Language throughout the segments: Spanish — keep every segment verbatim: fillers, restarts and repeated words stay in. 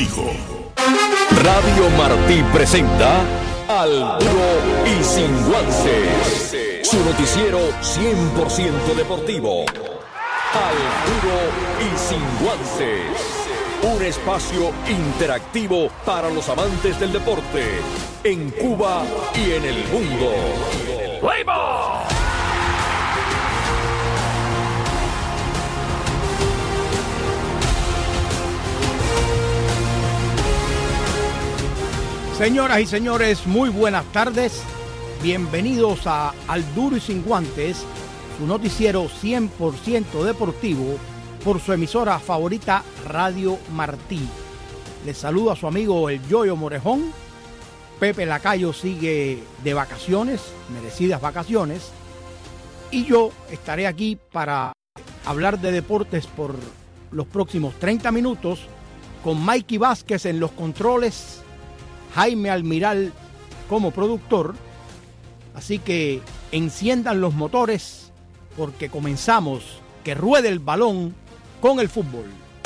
contigo. Radio Martí presenta Al Duro y Sin Guantes, su noticiero cien por ciento deportivo. Al Duro y Sin Guantes, un espacio interactivo para los amantes del deporte en Cuba y en el mundo. ¡Play-ball! Señoras y señores, muy buenas tardes. Bienvenidos a Al Duro y Sin Guantes, su noticiero cien por ciento deportivo por su emisora favorita Radio Martí. Les saluda a su amigo el Yoyo Morejón. Pepe Lacayo sigue de vacaciones, merecidas vacaciones. Y yo estaré aquí para hablar de deportes por los próximos treinta minutos con Mikey Vázquez en los controles, Jaime Almiral como productor. Así que enciendan los motores porque comenzamos. Que ruede el balón con el fútbol.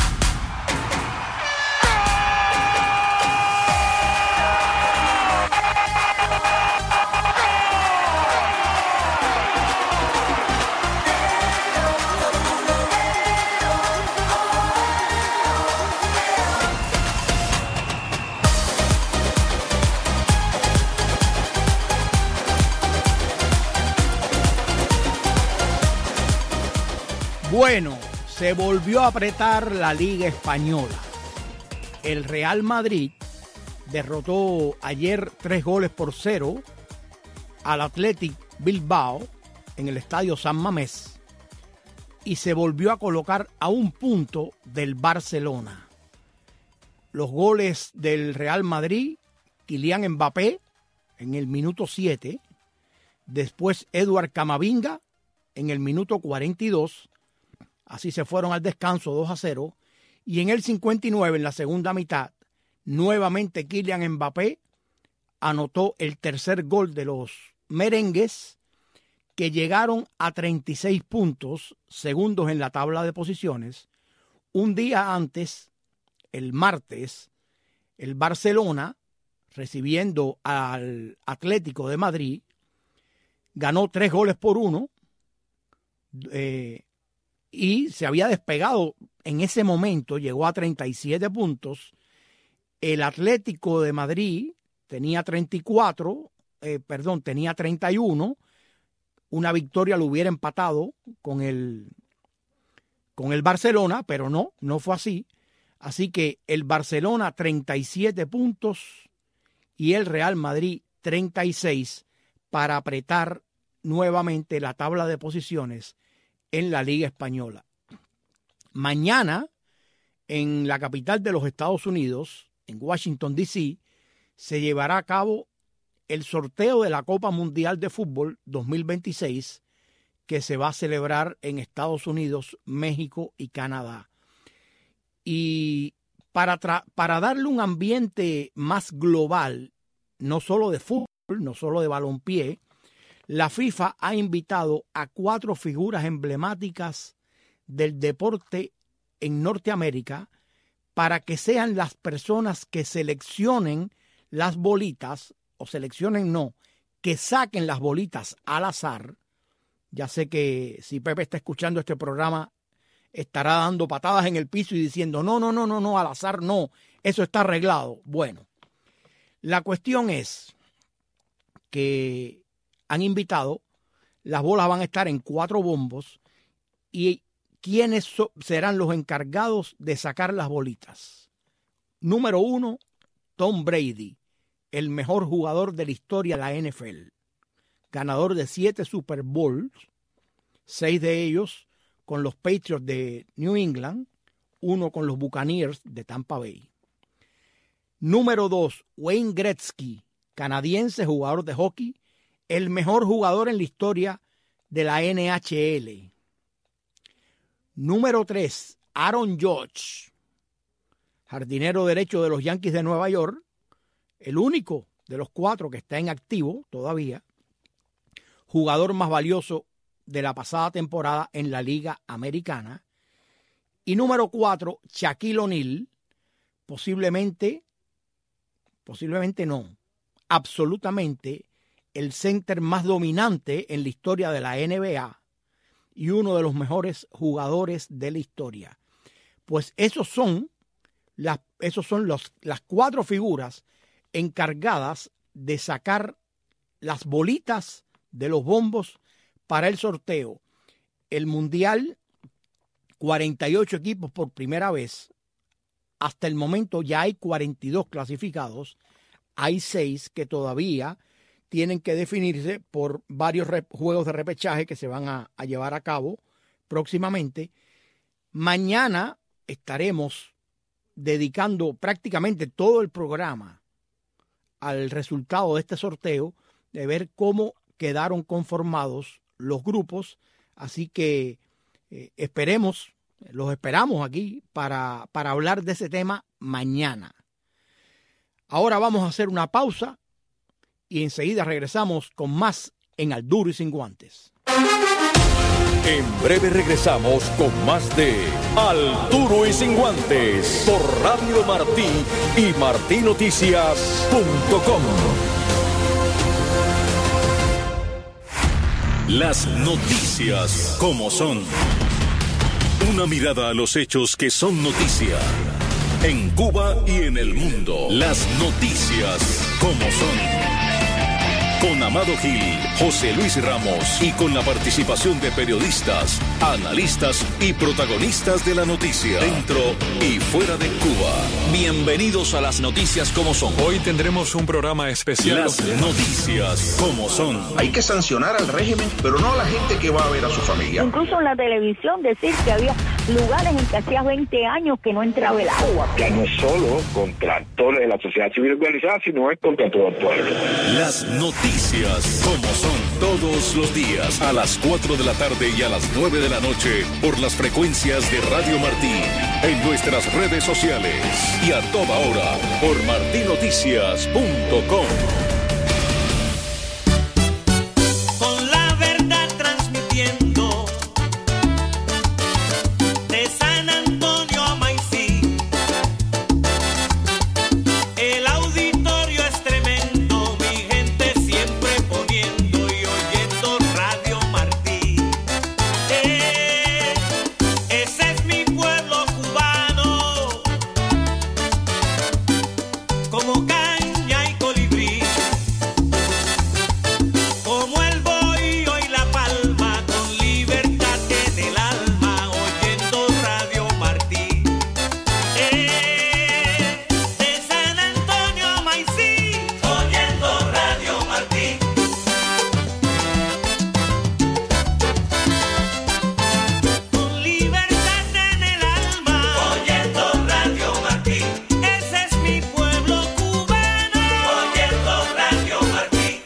Bueno, se volvió a apretar la Liga Española. El Real Madrid derrotó ayer tres goles por cero al Athletic Bilbao en el estadio San Mamés y se volvió a colocar a un punto del Barcelona. Los goles del Real Madrid, Kylian Mbappé en el minuto siete, después Eduard Camavinga en el minuto cuarenta y dos. Así se fueron al descanso dos a cero. Y en el cincuenta y nueve, en la segunda mitad, nuevamente Kylian Mbappé anotó el tercer gol de los merengues, que llegaron a treinta y seis puntos, segundos en la tabla de posiciones. Un día antes, el martes, el Barcelona, recibiendo al Atlético de Madrid, ganó tres goles por uno. Eh, Y se había despegado en ese momento, llegó a treinta y siete puntos. El Atlético de Madrid tenía treinta y cuatro, eh, perdón, tenía treinta y uno. Una victoria lo hubiera empatado con el, con el Barcelona, pero no, no fue así. Así que el Barcelona treinta y siete puntos y el Real Madrid treinta y seis para apretar nuevamente la tabla de posiciones en la Liga Española. Mañana, en la capital de los Estados Unidos, en Washington, D C, se llevará a cabo el sorteo de la Copa Mundial de Fútbol dos mil veintiséis, que se va a celebrar en Estados Unidos, México y Canadá. Y para, tra- para darle un ambiente más global, no solo de fútbol, no solo de balompié, la FIFA ha invitado a cuatro figuras emblemáticas del deporte en Norteamérica para que sean las personas que seleccionen las bolitas, o seleccionen no, que saquen las bolitas al azar. Ya sé que si Pepe está escuchando este programa, estará dando patadas en el piso y diciendo, no, no, no, no, no, al azar no, eso está arreglado. Bueno, la cuestión es que han invitado, las bolas van a estar en cuatro bombos y ¿quiénes so- serán los encargados de sacar las bolitas? Número uno, Tom Brady, el mejor jugador de la historia de la N F L, ganador de siete Super Bowls, seis de ellos con los Patriots de New England, uno con los Buccaneers de Tampa Bay. Número dos, Wayne Gretzky, canadiense, jugador de hockey, el mejor jugador en la historia de la N H L. Número tres, Aaron Judge, jardinero derecho de los Yankees de Nueva York, el único de los cuatro que está en activo todavía, jugador más valioso de la pasada temporada en la Liga Americana. Y número cuatro, Shaquille O'Neal, posiblemente, posiblemente no, absolutamente el center más dominante en la historia de la N B A y uno de los mejores jugadores de la historia. Pues esos son las, esos son los, las cuatro figuras encargadas de sacar las bolitas de los bombos para el sorteo. El Mundial, cuarenta y ocho equipos por primera vez. Hasta el momento ya hay cuarenta y dos clasificados. Hay seis que todavía tienen que definirse por varios juegos de repechaje que se van a, a llevar a cabo próximamente. Mañana estaremos dedicando prácticamente todo el programa al resultado de este sorteo, de ver cómo quedaron conformados los grupos. Así que eh, esperemos, los esperamos aquí para, para hablar de ese tema mañana. Ahora vamos a hacer una pausa y enseguida regresamos con más en Al Duro y Sin Guantes. En breve regresamos con más de Al Duro y Sin Guantes por Radio Martí y martí noticias punto com. Las noticias como son. Una mirada a los hechos que son noticia. En Cuba y en el mundo. Las noticias como son. Con Amado Gil, José Luis Ramos y con la participación de periodistas, analistas y protagonistas de la noticia, dentro y fuera de Cuba. Bienvenidos a las noticias como son. Hoy tendremos un programa especial. Las noticias como son. Hay que sancionar al régimen, pero no a la gente que va a ver a su familia. Incluso en la televisión decir que había lugares en que hacía veinte años que no entraba el agua. Ya no es solo contra toda la sociedad civil organizada, sino es contra todo el pueblo. Las noticias como son, todos los días a las cuatro de la tarde y a las nueve de la noche por las frecuencias de Radio Martí, en nuestras redes sociales y a toda hora por martí noticias punto com. Con la verdad transmitiendo de San Antonio a Maicí. El auditorio es tremendo, mi gente siempre poniendo y oyendo Radio Martí. Eh, ese es mi pueblo cubano, como caña y colibrí, como el bohío y la palma, con libertad en el alma, oyendo Radio Martí. Eh, de San Antonio a Maicí, oyendo Radio Martí. Con libertad en el alma, oyendo Radio Martí. Ese es mi pueblo cubano, oyendo Radio Martí.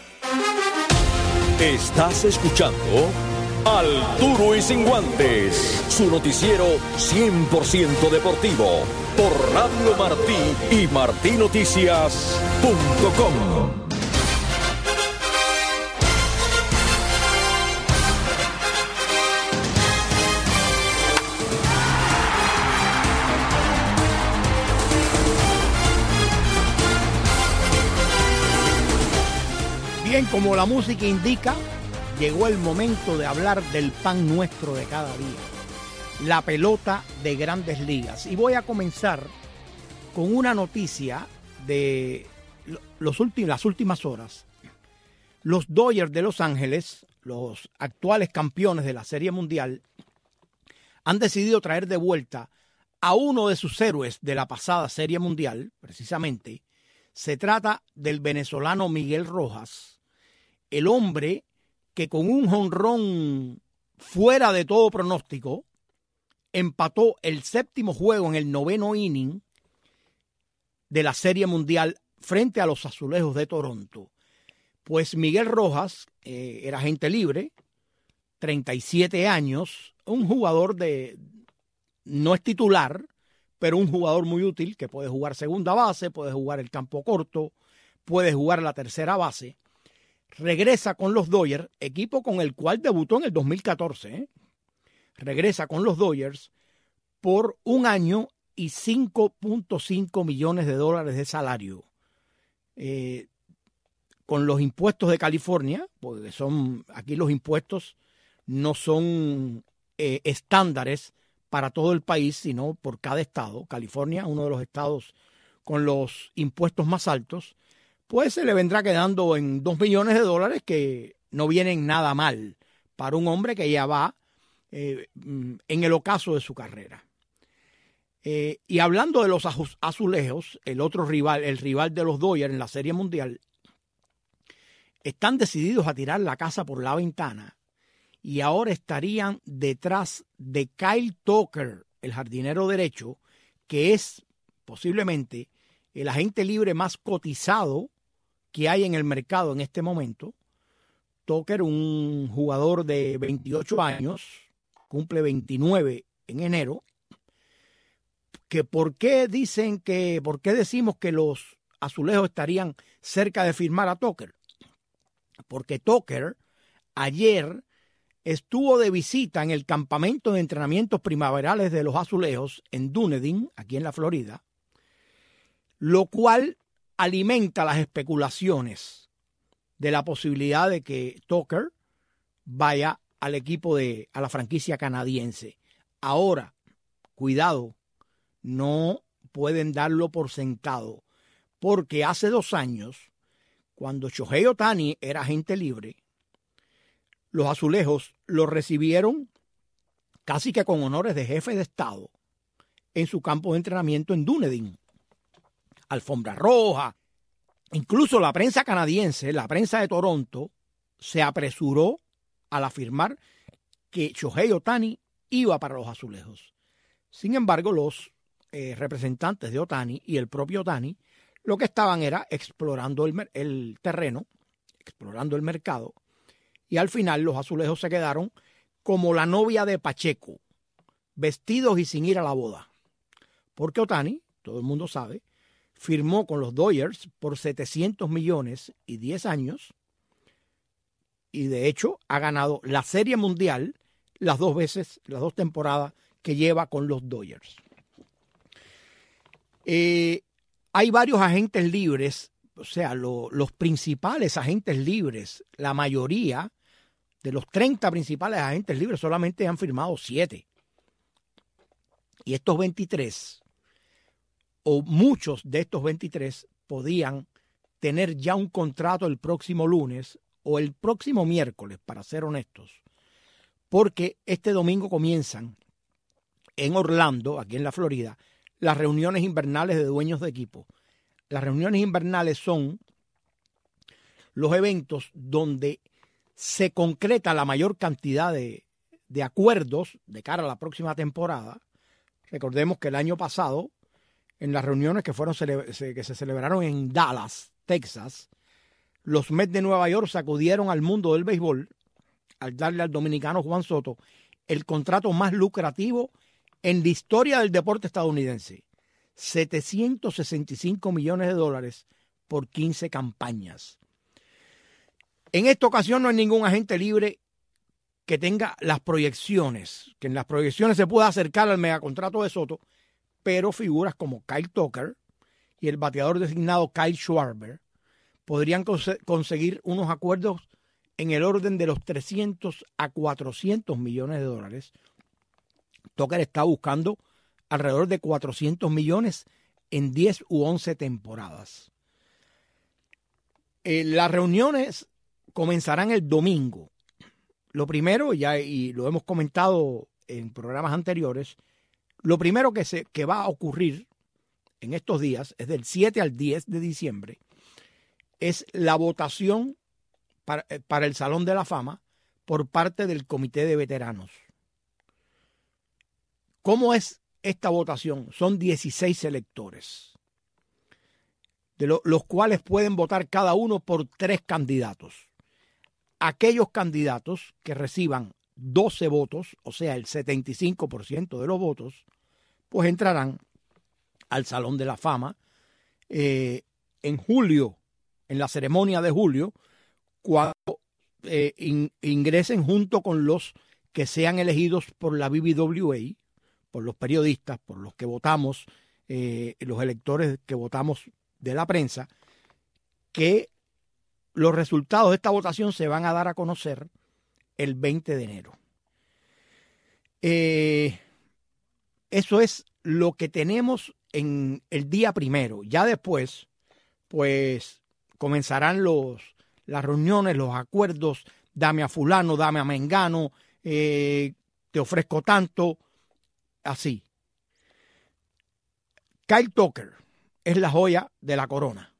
Estás escuchando Al Duro y Sin Guantes, su noticiero cien por ciento deportivo por Radio Martí y martí noticias punto com. Bien, como la música indica, llegó el momento de hablar del pan nuestro de cada día, la pelota de Grandes Ligas. Y voy a comenzar con una noticia de los últimos, las últimas horas. Los Dodgers de Los Ángeles, los actuales campeones de la Serie Mundial, han decidido traer de vuelta a uno de sus héroes de la pasada Serie Mundial, precisamente. Se trata del venezolano Miguel Rojas, el hombre que con un jonrón fuera de todo pronóstico empató el séptimo juego en el noveno inning de la Serie Mundial frente a los Azulejos de Toronto. Pues Miguel Rojas eh, era agente libre, treinta y siete años, un jugador de, no es titular, pero un jugador muy útil que puede jugar segunda base, puede jugar el campo corto, puede jugar la tercera base. Regresa con los Dodgers, equipo con el cual debutó en el dos mil catorce. ¿eh? Regresa con los Dodgers por un año y cinco punto cinco millones de dólares de salario. Eh, con los impuestos de California, porque son aquí los impuestos no son eh, estándares para todo el país, sino por cada estado. California, uno de los estados con los impuestos más altos, pues se le vendrá quedando en dos millones de dólares, que no vienen nada mal para un hombre que ya va eh, en el ocaso de su carrera. Eh, y hablando de los azulejos, el otro rival, el rival de los Dodgers en la Serie Mundial, están decididos a tirar la casa por la ventana y ahora estarían detrás de Kyle Tucker, el jardinero derecho, que es posiblemente el agente libre más cotizado que hay en el mercado en este momento. Tucker, un jugador de veintiocho años, cumple veintinueve en enero. Que por qué dicen que, por qué decimos que los azulejos estarían cerca de firmar a Tucker. Porque Tucker ayer estuvo de visita en el campamento de entrenamientos primaverales de los azulejos en Dunedin, aquí en la Florida, lo cual alimenta las especulaciones de la posibilidad de que Tucker vaya al equipo de, a la franquicia canadiense. Ahora, cuidado, no pueden darlo por sentado, porque hace dos años, cuando Shohei Ohtani era agente libre, los azulejos lo recibieron casi que con honores de jefe de estado en su campo de entrenamiento en Dunedin. Alfombra roja. Incluso la prensa canadiense, la prensa de Toronto, se apresuró al afirmar que Shohei Ohtani iba para los azulejos. Sin embargo, los eh, representantes de Ohtani y el propio Ohtani lo que estaban era explorando el, el terreno, explorando el mercado, y al final los azulejos se quedaron como la novia de Pacheco, vestidos y sin ir a la boda. Porque Ohtani, todo el mundo sabe, firmó con los Dodgers por setecientos millones y diez años, y de hecho ha ganado la Serie Mundial las dos veces, las dos temporadas que lleva con los Dodgers. Eh, hay varios agentes libres, o sea, lo, los principales agentes libres, la mayoría de los treinta principales agentes libres solamente han firmado siete. Y estos veintitrés, o muchos de estos veintitrés, podían tener ya un contrato el próximo lunes o el próximo miércoles, para ser honestos, porque este domingo comienzan en Orlando, aquí en la Florida, las reuniones invernales de dueños de equipo. Las reuniones invernales son los eventos donde se concreta la mayor cantidad de, de acuerdos de cara a la próxima temporada. Recordemos que el año pasado, en las reuniones que, fueron que se celebraron en Dallas, Texas, los Mets de Nueva York sacudieron al mundo del béisbol al darle al dominicano Juan Soto el contrato más lucrativo en la historia del deporte estadounidense. setecientos sesenta y cinco millones de dólares por quince campañas. En esta ocasión no hay ningún agente libre que tenga las proyecciones, que en las proyecciones se pueda acercar al megacontrato de Soto, pero figuras como Kyle Tucker y el bateador designado Kyle Schwarber podrían cons- conseguir unos acuerdos en el orden de los trescientos a cuatrocientos millones de dólares. Tucker está buscando alrededor de cuatrocientos millones en diez u once temporadas. Eh, las reuniones comenzarán el domingo. Lo primero, ya y lo hemos comentado en programas anteriores, lo primero que, se, que va a ocurrir en estos días, es del siete al diez de diciembre, es la votación para, para el Salón de la Fama por parte del Comité de Veteranos. ¿Cómo es esta votación? Son dieciséis electores, de lo, los cuales pueden votar cada uno por tres candidatos. Aquellos candidatos que reciban doce votos, o sea, el setenta y cinco por ciento de los votos, pues entrarán al Salón de la Fama eh, en julio, en la ceremonia de julio, cuando eh, in, ingresen junto con los que sean elegidos por la B B W A por los periodistas, por los que votamos, eh, los electores que votamos de la prensa, que los resultados de esta votación se van a dar a conocer el veinte de enero. Eh, eso es lo que tenemos en el día primero. Ya después, pues, comenzarán los, las reuniones, los acuerdos, dame a fulano, dame a mengano, eh, te ofrezco tanto, así. Kyle Tucker es la joya de la corona.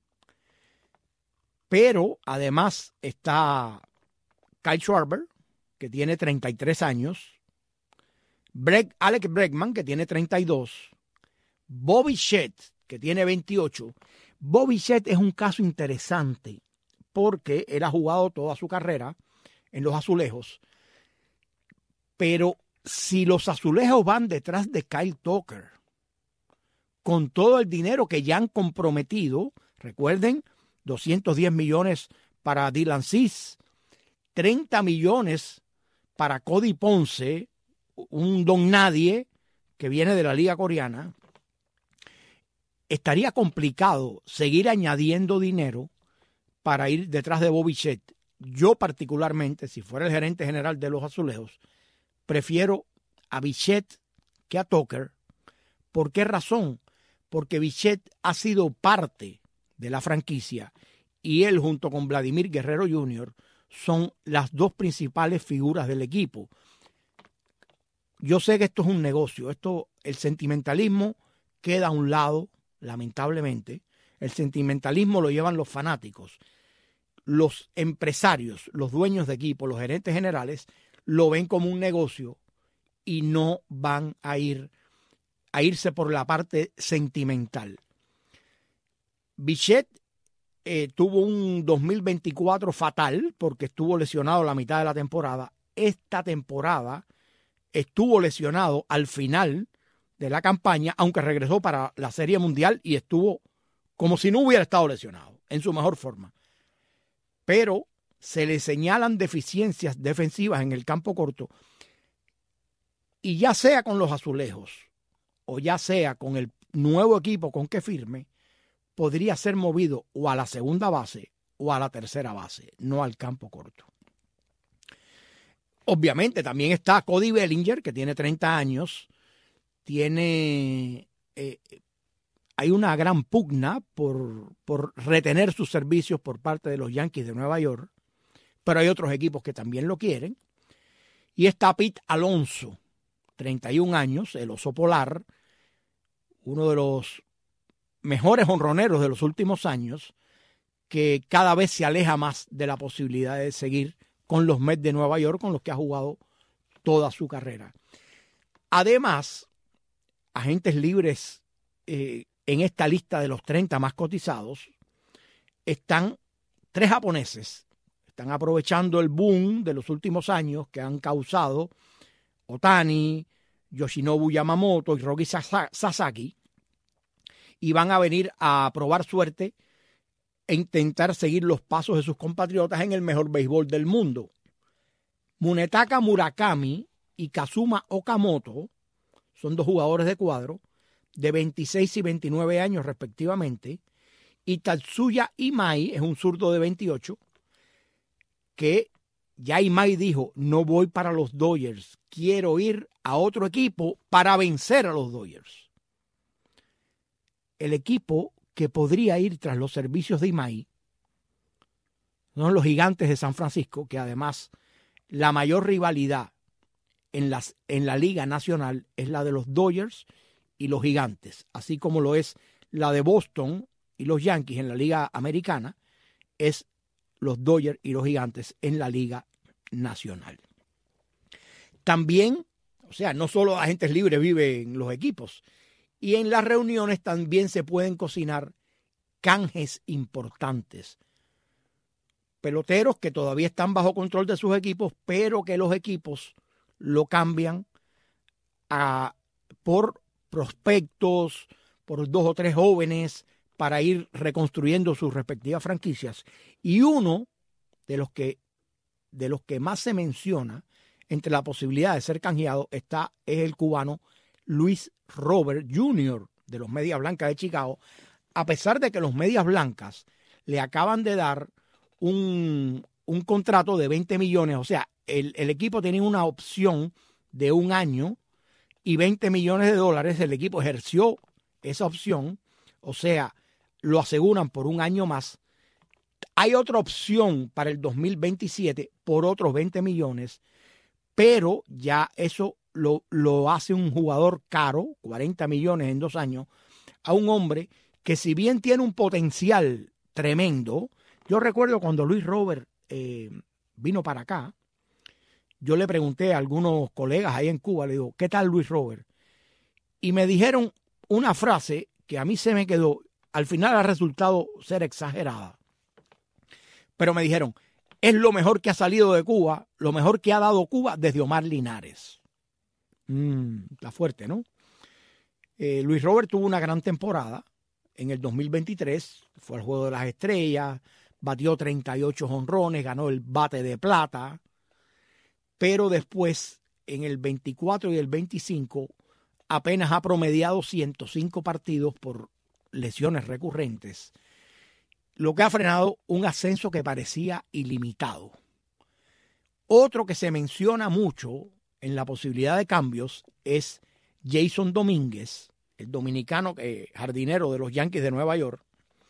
Pero además está Kyle Schwarber, que tiene treinta y tres años, Breck, Alex Bregman, que tiene treinta y dos, Bobby Shett, que tiene veintiocho. Bobby Shett es un caso interesante porque él ha jugado toda su carrera en los Azulejos, pero si los Azulejos van detrás de Kyle Tucker, con todo el dinero que ya han comprometido, recuerden, doscientos diez millones para Dylan Cease, treinta millones para Cody Ponce, un don nadie que viene de la liga coreana, estaría complicado seguir añadiendo dinero para ir detrás de Bobby Shett. Yo particularmente, si fuera el gerente general de los Azulejos, prefiero a Bichette que a Tucker. ¿Por qué razón? Porque Bichette ha sido parte de la franquicia y él junto con Vladimir Guerrero junior son las dos principales figuras del equipo. Yo sé que esto es un negocio, esto, el sentimentalismo queda a un lado, lamentablemente. El sentimentalismo lo llevan los fanáticos. Los empresarios, los dueños de equipo, los gerentes generales, lo ven como un negocio y no van a ir a irse por la parte sentimental. Bichette eh, tuvo un dos mil veinticuatro fatal porque estuvo lesionado la mitad de la temporada. Esta temporada estuvo lesionado al final de la campaña, aunque regresó para la Serie Mundial y estuvo como si no hubiera estado lesionado, en su mejor forma. Pero se le señalan deficiencias defensivas en el campo corto y ya sea con los Azulejos o ya sea con el nuevo equipo con que firme, podría ser movido o a la segunda base o a la tercera base, no al campo corto. Obviamente también está Cody Bellinger, que tiene treinta años, tiene eh, hay una gran pugna por, por retener sus servicios por parte de los Yankees de Nueva York, pero hay otros equipos que también lo quieren. Y está Pete Alonso, treinta y un años, el oso polar, uno de los mejores jonroneros de los últimos años, que cada vez se aleja más de la posibilidad de seguir con los Mets de Nueva York, con los que ha jugado toda su carrera. Además, agentes libres eh, en esta lista de los treinta más cotizados están tres japoneses. Están aprovechando el boom de los últimos años que han causado Ohtani, Yoshinobu Yamamoto y Roki Sasaki, y van a venir a probar suerte e intentar seguir los pasos de sus compatriotas en el mejor béisbol del mundo. Munetaka Murakami y Kazuma Okamoto son dos jugadores de cuadro de veintiséis y veintinueve años respectivamente, y Tatsuya Imai es un zurdo de veintiocho, que ya Imai dijo, no voy para los Dodgers, quiero ir a otro equipo para vencer a los Dodgers. El equipo que podría ir tras los servicios de Imai son los Gigantes de San Francisco, que además la mayor rivalidad en, las, en la Liga Nacional es la de los Dodgers y los Gigantes, así como lo es la de Boston y los Yankees en la Liga Americana, es los Dodgers y los Gigantes en la Liga Nacional. También, o sea, no solo agentes libres viven los equipos, y en las reuniones también se pueden cocinar canjes importantes. Peloteros que todavía están bajo control de sus equipos, pero que los equipos lo cambian a, por prospectos, por dos o tres jóvenes para ir reconstruyendo sus respectivas franquicias. Y uno de los que, de los que más se menciona entre la posibilidad de ser canjeado está, es el cubano Luis Robert junior de los Medias Blancas de Chicago, a pesar de que los Medias Blancas le acaban de dar un, un contrato de veinte millones, o sea, el, el equipo tenía una opción de un año y veinte millones de dólares, el equipo ejerció esa opción, o sea, lo aseguran por un año más. Hay otra opción para el dos mil veintisiete por otros veinte millones, pero ya eso lo, lo hace un jugador caro, cuarenta millones en dos años, a un hombre que si bien tiene un potencial tremendo. Yo recuerdo cuando Luis Robert eh, vino para acá, yo le pregunté a algunos colegas ahí en Cuba, le digo, ¿qué tal Luis Robert? Y me dijeron una frase que a mí se me quedó, al final ha resultado ser exagerada, pero me dijeron, es lo mejor que ha salido de Cuba, lo mejor que ha dado Cuba desde Omar Linares. Mm, está fuerte, ¿no? Eh, Luis Robert tuvo una gran temporada en el dos mil veintitrés, fue al Juego de las Estrellas, batió treinta y ocho jonrones, ganó el bate de plata, pero después en el veinticuatro y el veinticinco apenas ha promediado ciento cinco partidos por lesiones recurrentes, lo que ha frenado un ascenso que parecía ilimitado. Otro que se menciona mucho en la posibilidad de cambios es Jason Domínguez, el dominicano eh, jardinero de los Yankees de Nueva York,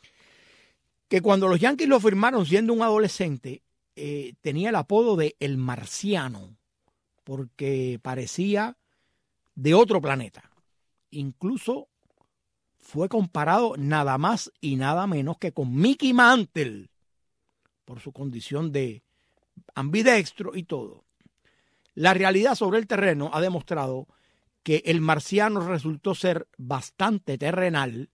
que cuando los Yankees lo firmaron siendo un adolescente, eh, tenía el apodo de El Marciano, porque parecía de otro planeta. Incluso fue comparado nada más y nada menos que con Mickey Mantle, por su condición de ambidextro y todo. La realidad sobre el terreno ha demostrado que el marciano resultó ser bastante terrenal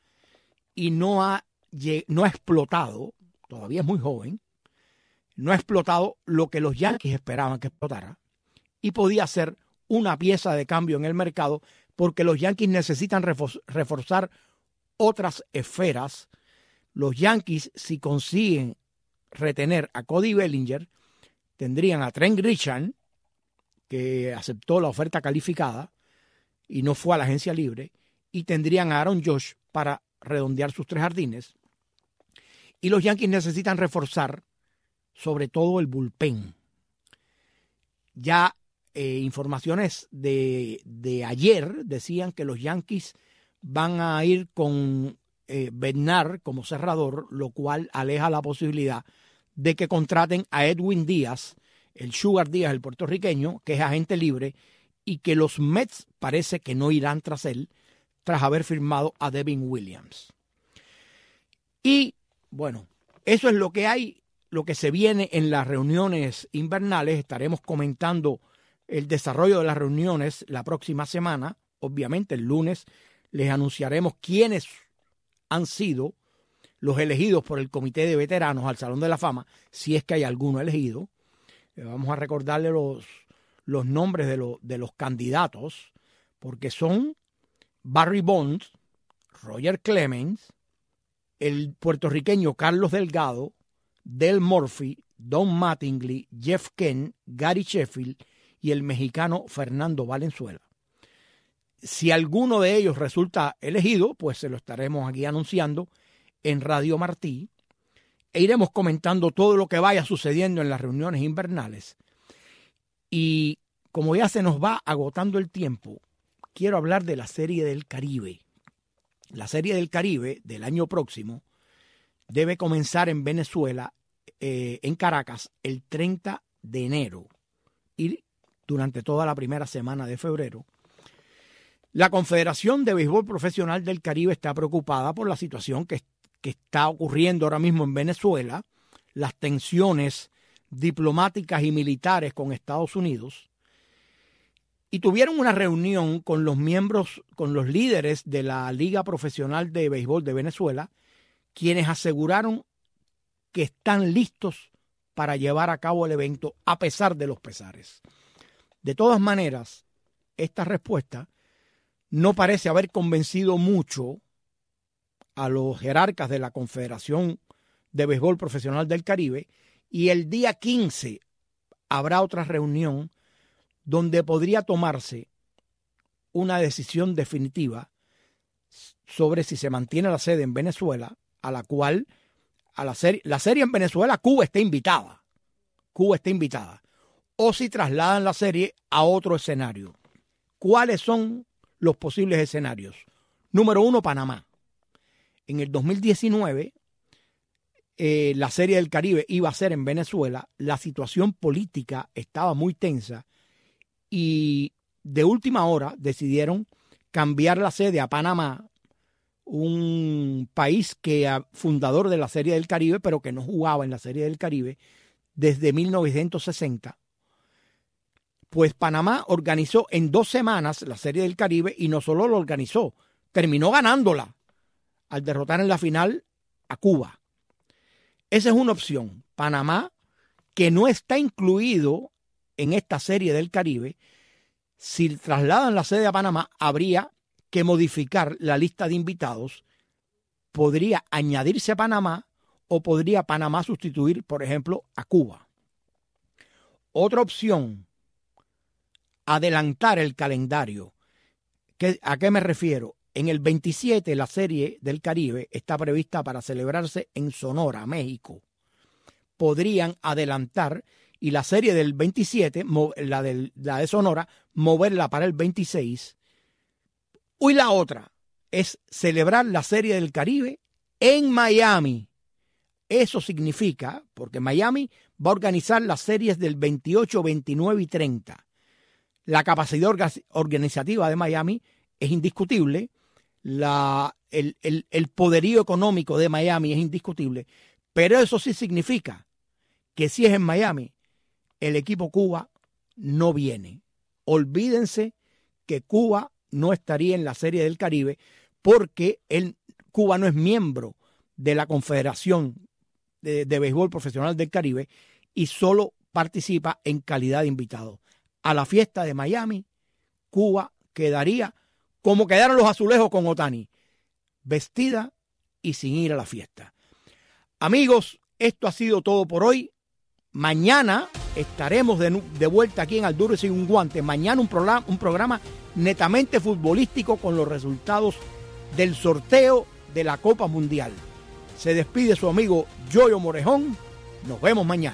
y no ha, no ha explotado, todavía es muy joven, no ha explotado lo que los Yankees esperaban que explotara y podía ser una pieza de cambio en el mercado porque los Yankees necesitan reforzar otras esferas. Los Yankees, si consiguen retener a Cody Bellinger, tendrían a Trent Grisham, que aceptó la oferta calificada y no fue a la agencia libre, y tendrían a Aaron Judge para redondear sus tres jardines. Y los Yankees necesitan reforzar sobre todo el bullpen. Ya eh, informaciones de, de ayer decían que los Yankees van a ir con eh, Bednar como cerrador, lo cual aleja la posibilidad de que contraten a Edwin Díaz, el Sugar Díaz, el puertorriqueño, que es agente libre, y que los Mets parece que no irán tras él, tras haber firmado a Devin Williams. Y, bueno, eso es lo que hay, lo que se viene en las reuniones invernales. Estaremos comentando el desarrollo de las reuniones la próxima semana. Obviamente, el lunes les anunciaremos quiénes han sido los elegidos por el Comité de Veteranos al Salón de la Fama, si es que hay alguno elegido. Vamos a recordarle los, los nombres de, lo, de los candidatos, porque son Barry Bonds, Roger Clemens, el puertorriqueño Carlos Delgado, Del Murphy, Don Mattingly, Jeff Kent, Gary Sheffield y el mexicano Fernando Valenzuela. Si alguno de ellos resulta elegido, pues se lo estaremos aquí anunciando en Radio Martí e iremos comentando todo lo que vaya sucediendo en las reuniones invernales. Y como ya se nos va agotando el tiempo, quiero hablar de la Serie del Caribe. La Serie del Caribe del año próximo debe comenzar en Venezuela, eh, en Caracas, el treinta de enero y durante toda la primera semana de febrero. La Confederación de Béisbol Profesional del Caribe está preocupada por la situación que, que está ocurriendo ahora mismo en Venezuela, las tensiones diplomáticas y militares con Estados Unidos, y tuvieron una reunión con los miembros, con los líderes de la Liga Profesional de Béisbol de Venezuela, quienes aseguraron que están listos para llevar a cabo el evento a pesar de los pesares. De todas maneras, esta respuesta no parece haber convencido mucho a los jerarcas de la Confederación de Béisbol Profesional del Caribe, y el día quince habrá otra reunión donde podría tomarse una decisión definitiva sobre si se mantiene la sede en Venezuela, a la cual a la serie, la serie en Venezuela, Cuba está invitada, Cuba está invitada, o si trasladan la serie a otro escenario. ¿Cuáles son los posibles escenarios? Número uno, Panamá. En el dos mil diecinueve, eh, la Serie del Caribe iba a ser en Venezuela, la situación política estaba muy tensa y de última hora decidieron cambiar la sede a Panamá, un país que fundador de la Serie del Caribe, pero que no jugaba en la Serie del Caribe desde mil novecientos sesenta. Pues Panamá organizó en dos semanas la Serie del Caribe y no solo lo organizó, terminó ganándola al derrotar en la final a Cuba. Esa es una opción. Panamá, que no está incluido en esta Serie del Caribe, si trasladan la sede a Panamá, habría que modificar la lista de invitados. Podría añadirse a Panamá o podría Panamá sustituir, por ejemplo, a Cuba. Otra opción, adelantar el calendario. ¿Qué, ¿A qué me refiero? En el veintisiete la Serie del Caribe está prevista para celebrarse en Sonora, México. Podrían adelantar y la serie del veintisiete, la, del, la de Sonora, moverla para el veintiséis. Y la otra es celebrar la Serie del Caribe en Miami. Eso significa, porque Miami va a organizar las series del veintiocho, veintinueve y treinta. La capacidad organizativa de Miami es indiscutible. La, el, el, el poderío económico de Miami es indiscutible. Pero eso sí significa que si es en Miami, el equipo Cuba no viene. Olvídense que Cuba no estaría en la Serie del Caribe porque el, Cuba no es miembro de la Confederación de, de Béisbol Profesional del Caribe y solo participa en calidad de invitado. A la fiesta de Miami, Cuba quedaría como quedaron los azulejos con Ohtani, vestida y sin ir a la fiesta. Amigos, esto ha sido todo por hoy. Mañana estaremos de, de vuelta aquí en Al Duro y Sin un Guante. Mañana un programa, un programa netamente futbolístico con los resultados del sorteo de la Copa Mundial. Se despide su amigo Yoyo Morejón. Nos vemos mañana.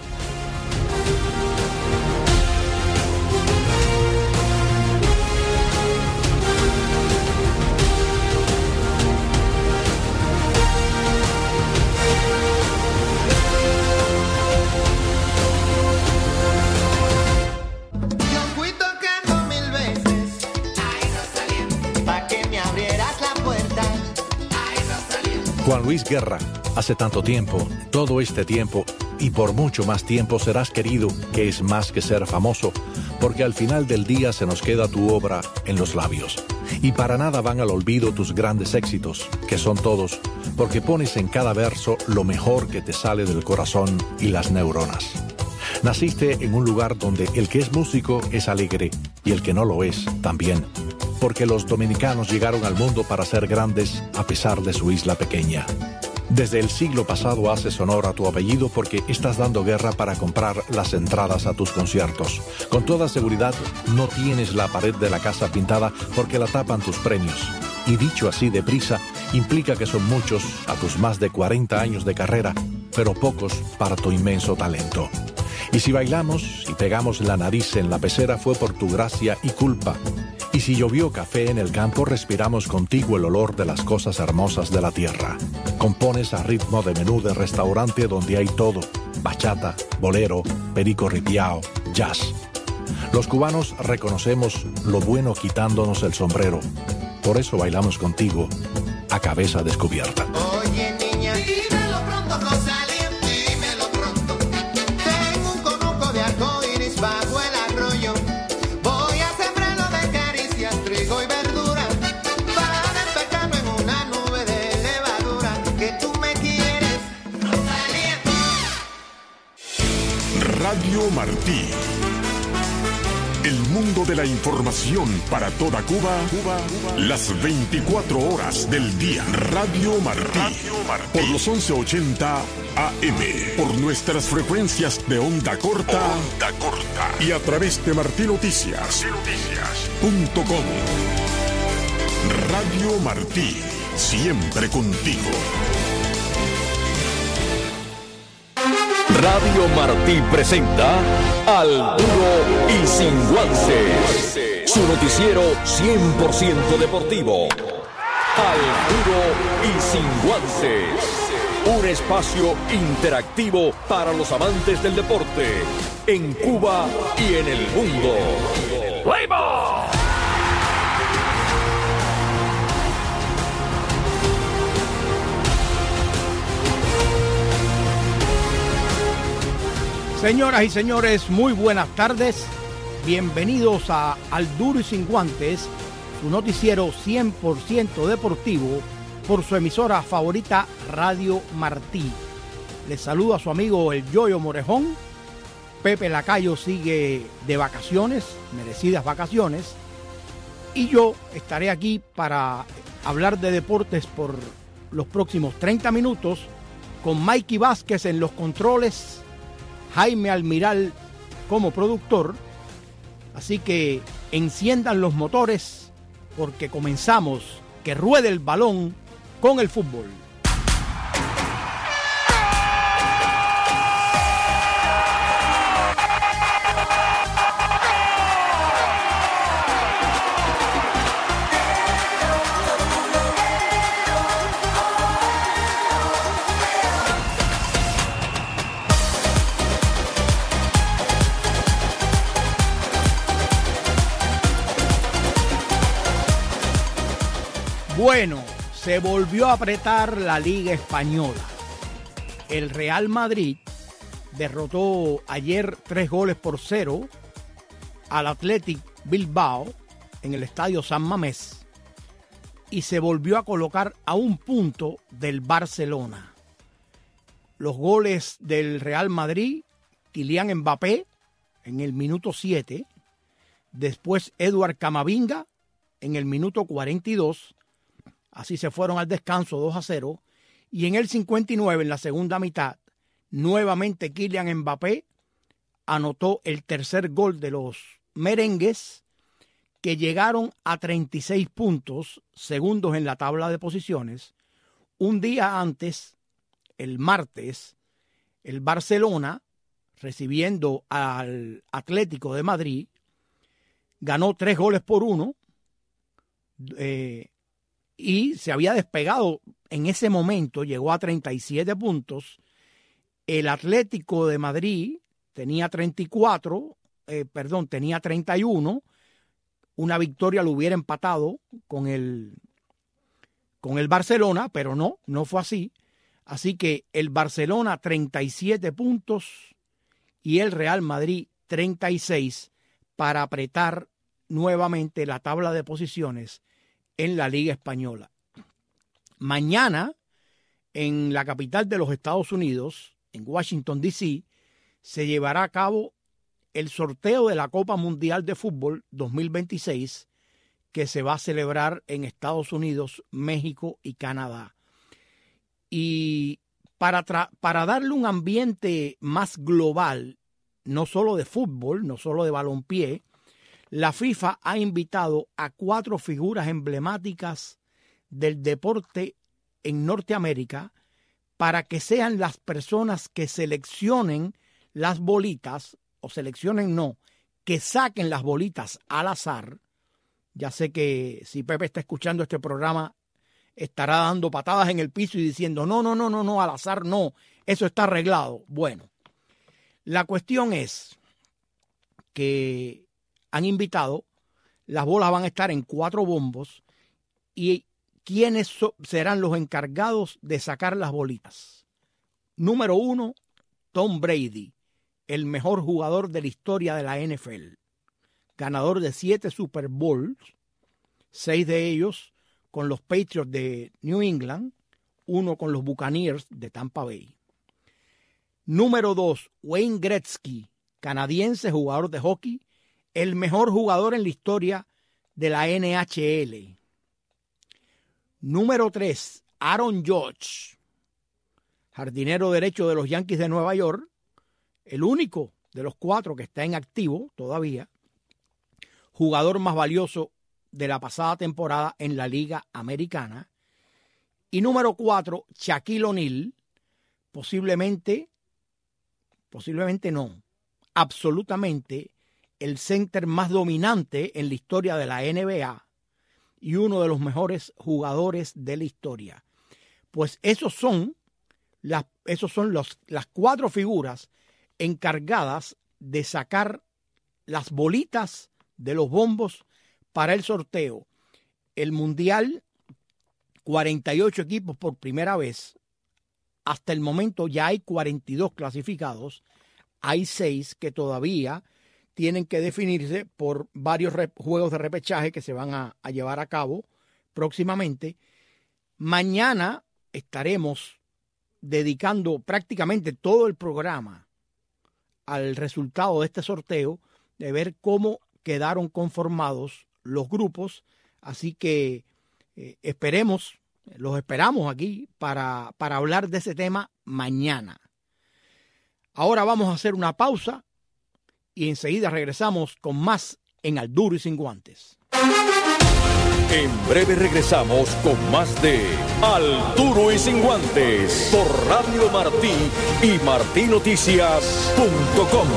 Juan Luis Guerra, hace tanto tiempo, todo este tiempo y por mucho más tiempo serás querido, que es más que ser famoso, porque al final del día se nos queda tu obra en los labios. Y para nada van al olvido tus grandes éxitos, que son todos, porque pones en cada verso lo mejor que te sale del corazón y las neuronas. Naciste en un lugar donde el que es músico es alegre y el que no lo es también. Porque los dominicanos llegaron al mundo para ser grandes a pesar de su isla pequeña. Desde el siglo pasado haces honor a tu apellido porque estás dando guerra para comprar las entradas a tus conciertos. Con toda seguridad no tienes la pared de la casa pintada porque la tapan tus premios. Y dicho así deprisa, implica que son muchos a tus más de cuarenta años de carrera, pero pocos para tu inmenso talento. Y si bailamos y pegamos la nariz en la pecera fue por tu gracia y culpa. Y si llovió café en el campo, respiramos contigo el olor de las cosas hermosas de la tierra. Compones a ritmo de menú de restaurante donde hay todo: bachata, bolero, perico ripiao, jazz. Los cubanos reconocemos lo bueno quitándonos el sombrero. Por eso bailamos contigo a cabeza descubierta. Oye, niña, dímelo pronto, Rosalía, dímelo pronto. Tengo un conuco de arcoíris bajo el arroyo. Voy a sembrarlo de caricias, trigo y verdura, para despertarme en una nube de levadura. Que tú me quieres, Rosalía. Radio Martí. El mundo de la información para toda Cuba, Cuba, Cuba, las veinticuatro horas del día. Radio Martí, Radio Martí, por los once ochenta A M, por nuestras frecuencias de onda corta, onda corta, y a través de Martí Noticias. Martí Noticias. punto com. Radio Martí, siempre contigo. Radio Martí presenta Al Duro y Sin Guances, su noticiero cien por ciento deportivo. Al Duro y Sin Guances, un espacio interactivo para los amantes del deporte en Cuba y en el mundo. ¡Fuego! Señoras y señores, muy buenas tardes. Bienvenidos a Al Duro y Sin Guantes, su noticiero cien por ciento deportivo por su emisora favorita Radio Martí. Les saluda a su amigo el Yoyo Morejón. Pepe Lacayo sigue de vacaciones, merecidas vacaciones. Y yo estaré aquí para hablar de deportes por los próximos treinta minutos con Mikey Vázquez en los controles, Jaime Almiral como productor. Así que enciendan los motores porque comenzamos. Que ruede el balón con el fútbol. Bueno, se volvió a apretar la Liga Española. El Real Madrid derrotó ayer tres goles por cero al Athletic Bilbao en el Estadio San Mamés y se volvió a colocar a un punto del Barcelona. Los goles del Real Madrid, Kylian Mbappé en el minuto siete, después Edouard Camavinga en el minuto cuarenta y dos, así se fueron al descanso dos a cero. Y en el cincuenta y nueve, en la segunda mitad, nuevamente Kylian Mbappé anotó el tercer gol de los merengues, que llegaron a treinta y seis puntos, segundos en la tabla de posiciones. Un día antes, el martes, el Barcelona, recibiendo al Atlético de Madrid, ganó tres goles por uno, eh, y se había despegado en ese momento, llegó a treinta y siete puntos. El Atlético de Madrid tenía treinta y cuatro, eh, perdón, tenía treinta y uno. Una victoria lo hubiera empatado con el, con el Barcelona, pero no, no fue así. Así que el Barcelona treinta y siete puntos y el Real Madrid treinta y seis para apretar nuevamente la tabla de posiciones en la Liga Española. Mañana, en la capital de los Estados Unidos, en Washington, D C, se llevará a cabo el sorteo de la Copa Mundial de Fútbol dos mil veintiséis, que se va a celebrar en Estados Unidos, México y Canadá. Y para, tra- para darle un ambiente más global, no solo de fútbol, no solo de balompié, la FIFA ha invitado a cuatro figuras emblemáticas del deporte en Norteamérica para que sean las personas que seleccionen las bolitas, o seleccionen no, que saquen las bolitas al azar. Ya sé que si Pepe está escuchando este programa, estará dando patadas en el piso y diciendo, no, no, no, no, no, al azar no, eso está arreglado. Bueno, la cuestión es que han invitado, las bolas van a estar en cuatro bombos y ¿quiénes so- serán los encargados de sacar las bolitas? Número uno, Tom Brady, el mejor jugador de la historia de la N F L, ganador de siete Super Bowls, seis de ellos con los Patriots de New England, uno con los Buccaneers de Tampa Bay. Número dos, Wayne Gretzky, canadiense, jugador de hockey, el mejor jugador en la historia de la N H L. Número tres, Aaron Judge, jardinero derecho de los Yankees de Nueva York, el único de los cuatro que está en activo todavía, jugador más valioso de la pasada temporada en la Liga Americana. Y número cuatro, Shaquille O'Neal, posiblemente, posiblemente no, absolutamente el center más dominante en la historia de la N B A y uno de los mejores jugadores de la historia. Pues esos son las, esos son los, las cuatro figuras encargadas de sacar las bolitas de los bombos para el sorteo. El Mundial, cuarenta y ocho equipos por primera vez. Hasta el momento ya hay cuarenta y dos clasificados. Hay seis que todavía tienen que definirse por varios juegos de repechaje que se van a, a llevar a cabo próximamente. Mañana estaremos dedicando prácticamente todo el programa al resultado de este sorteo, de ver cómo quedaron conformados los grupos. Así que eh, esperemos, los esperamos aquí para, para hablar de ese tema mañana. Ahora vamos a hacer una pausa y enseguida regresamos con más en Al Duro y Sin Guantes. En breve regresamos con más de Al Duro y Sin Guantes por Radio Martí y martí noticias punto com.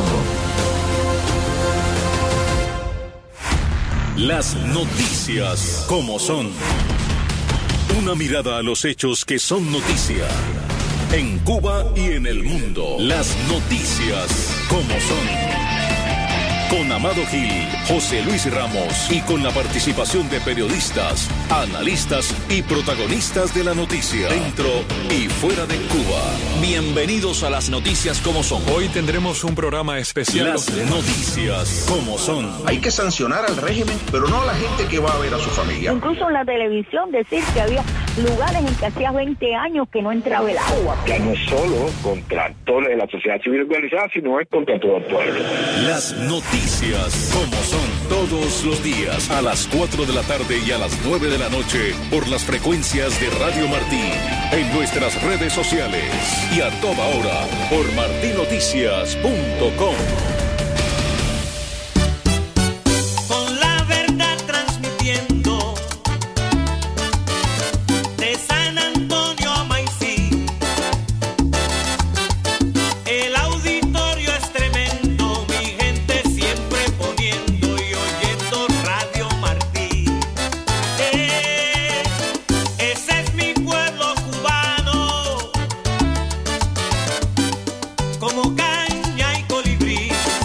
Las noticias como son. Una mirada a los hechos que son noticia. En Cuba y en el mundo. Las noticias como son. Con Amado Gil, José Luis Ramos y con la participación de periodistas, analistas y protagonistas de la noticia, dentro y fuera de Cuba. Bienvenidos a las noticias como son. Hoy tendremos un programa especial. Las noticias como son. Hay que sancionar al régimen, pero no a la gente que va a ver a su familia. Incluso en la televisión decir que había lugares en que hacía veinte años que no entraba el agua. Ya no es solo contra actores de la sociedad civil organizada, sino es contra todo el pueblo. Las noticias como son, todos los días a las cuatro de la tarde y a las nueve de la noche por las frecuencias de Radio Martí, en nuestras redes sociales y a toda hora por martí noticias punto com. Con la verdad transmitiendo de San Antonio a Maicí. El auditorio es tremendo, mi gente siempre poniendo y oyendo Radio Martí. Eh, ese es mi pueblo cubano, como caña y colibrí,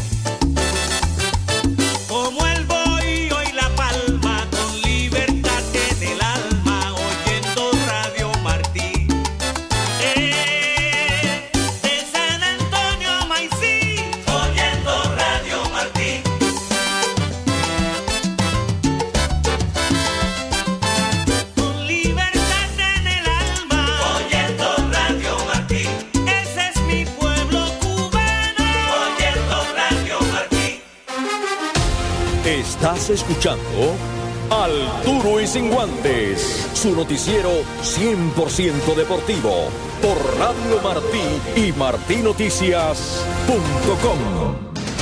como el bohío y la palma, con libertad en el alma, oyendo Radio Martí. Eh, de San Antonio a Maicí, oyendo Radio Martí. Con libertad en el alma, oyendo Radio Martí. Ese es mi pueblo cubano, oyendo Radio Martí. Estás escuchando Al Duro y Sin Guantes, su noticiero cien por ciento deportivo por Radio Martí y martí noticias punto com.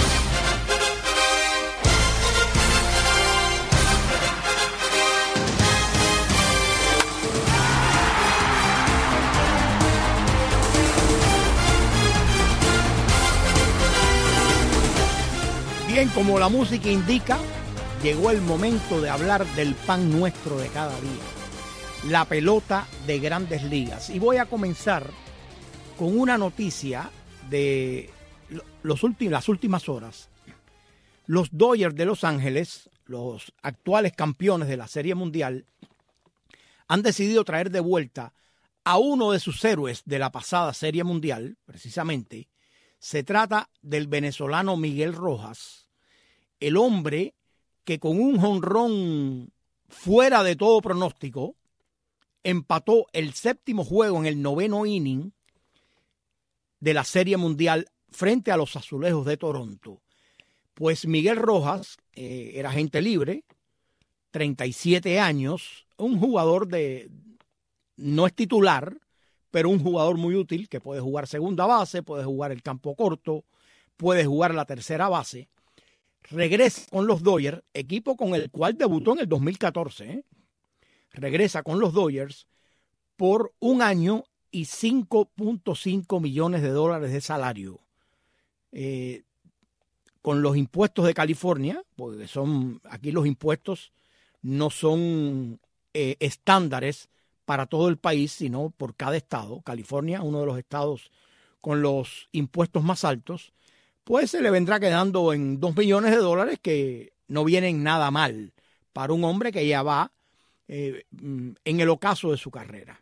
Bien, como la música indica, llegó el momento de hablar del pan nuestro de cada día, la pelota de Grandes Ligas. Y voy a comenzar con una noticia de los últimos, las últimas horas. Los Dodgers de Los Ángeles, los actuales campeones de la Serie Mundial, han decidido traer de vuelta a uno de sus héroes de la pasada Serie Mundial, precisamente. Se trata del venezolano Miguel Rojas, el hombre que con un jonrón fuera de todo pronóstico empató el séptimo juego en el noveno inning de la Serie Mundial frente a los Azulejos de Toronto. Pues Miguel Rojas eh, era agente libre, treinta y siete años, un jugador de, no es titular, pero un jugador muy útil que puede jugar segunda base, puede jugar el campo corto, puede jugar la tercera base. regresa con los Dodgers, equipo con el cual debutó en el dos mil catorce. ¿eh? Regresa con los Dodgers por un año y cinco punto cinco millones de dólares de salario. Eh, con los impuestos de California, porque son aquí los impuestos no son eh, estándares para todo el país, sino por cada estado. California, uno de los estados con los impuestos más altos, pues se le vendrá quedando en dos millones de dólares, que no vienen nada mal para un hombre que ya va eh, en el ocaso de su carrera.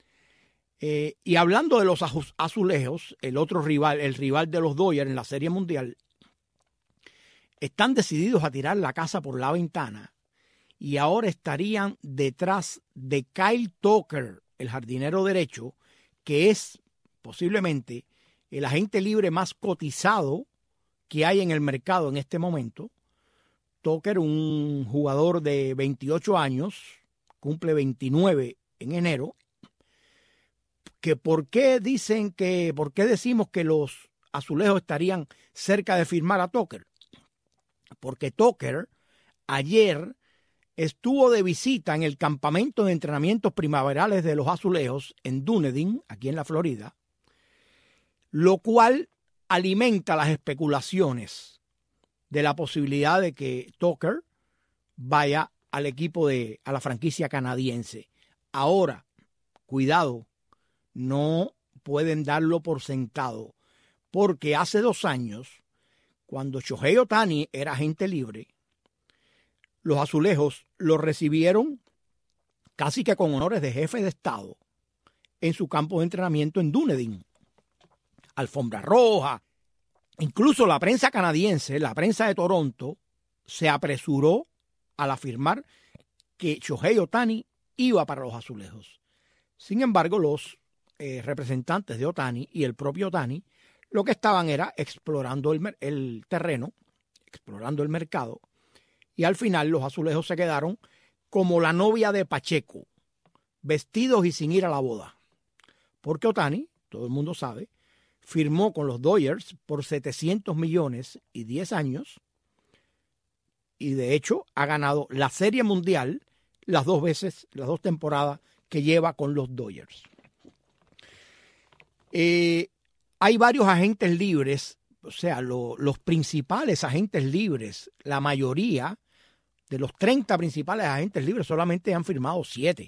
Eh, y hablando de los azulejos, el otro rival, el rival de los Dodgers en la Serie Mundial, están decididos a tirar la casa por la ventana y ahora estarían detrás de Kyle Tucker, el jardinero derecho, que es posiblemente el agente libre más cotizado que hay en el mercado en este momento. Tucker, un jugador de veintiocho años, cumple veintinueve en enero. Que por qué dicen que, por qué decimos que los azulejos estarían cerca de firmar a Tucker. Porque Tucker ayer estuvo de visita en el campamento de entrenamientos primaverales de los azulejos en Dunedin, aquí en la Florida, lo cual alimenta las especulaciones de la posibilidad de que Tucker vaya al equipo de, a la franquicia canadiense. Ahora, cuidado, no pueden darlo por sentado, porque hace dos años, cuando Shohei Ohtani era agente libre, los azulejos lo recibieron casi que con honores de jefe de estado en su campo de entrenamiento en Dunedin. Alfombra roja. Incluso la prensa canadiense, la prensa de Toronto, se apresuró al afirmar que Shohei Ohtani iba para los azulejos. Sin embargo, los eh, representantes de Ohtani y el propio Ohtani lo que estaban era explorando el, el terreno, explorando el mercado, y al final los azulejos se quedaron como la novia de Pacheco, vestidos y sin ir a la boda. Porque Ohtani, todo el mundo sabe, firmó con los Dodgers por setecientos millones y diez años, y de hecho ha ganado la Serie Mundial las dos veces, las dos temporadas que lleva con los Dodgers. Eh, hay varios agentes libres, o sea, lo, los principales agentes libres, la mayoría de los treinta principales agentes libres solamente han firmado siete.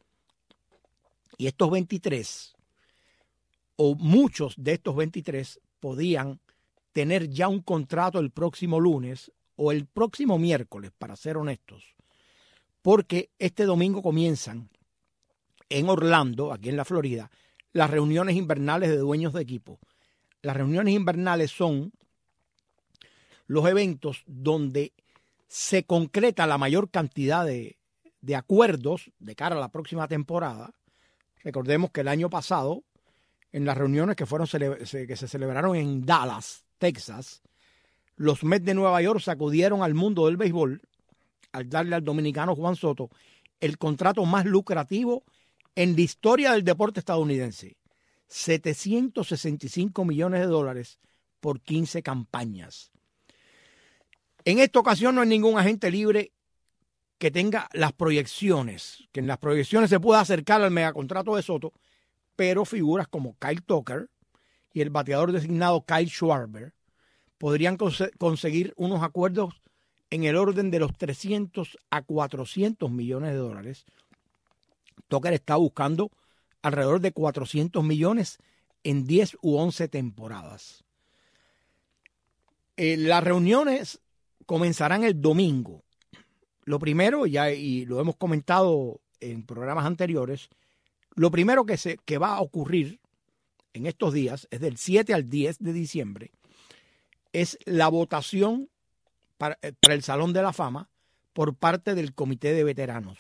Y estos veintitrés, o muchos de estos veintitrés, podían tener ya un contrato el próximo lunes o el próximo miércoles, para ser honestos, porque este domingo comienzan en Orlando, aquí en la Florida, las reuniones invernales de dueños de equipo. Las reuniones invernales son los eventos donde se concreta la mayor cantidad de, de acuerdos de cara a la próxima temporada. Recordemos que el año pasado, en las reuniones que, fueron cele- que se celebraron en Dallas, Texas, los Mets de Nueva York sacudieron al mundo del béisbol al darle al dominicano Juan Soto el contrato más lucrativo en la historia del deporte estadounidense. setecientos sesenta y cinco millones de dólares por quince campañas. En esta ocasión no hay ningún agente libre que tenga las proyecciones, que en las proyecciones se pueda acercar al megacontrato de Soto, pero figuras como Kyle Tucker y el bateador designado Kyle Schwarber podrían cons- conseguir unos acuerdos en el orden de los trescientos a cuatrocientos millones de dólares. Tucker está buscando alrededor de cuatrocientos millones en diez u once temporadas. Eh, las reuniones comenzarán el domingo. Lo primero, ya y lo hemos comentado en programas anteriores, lo primero que, se, que va a ocurrir en estos días, es del siete al diez de diciembre, es la votación para, para el Salón de la Fama por parte del Comité de Veteranos.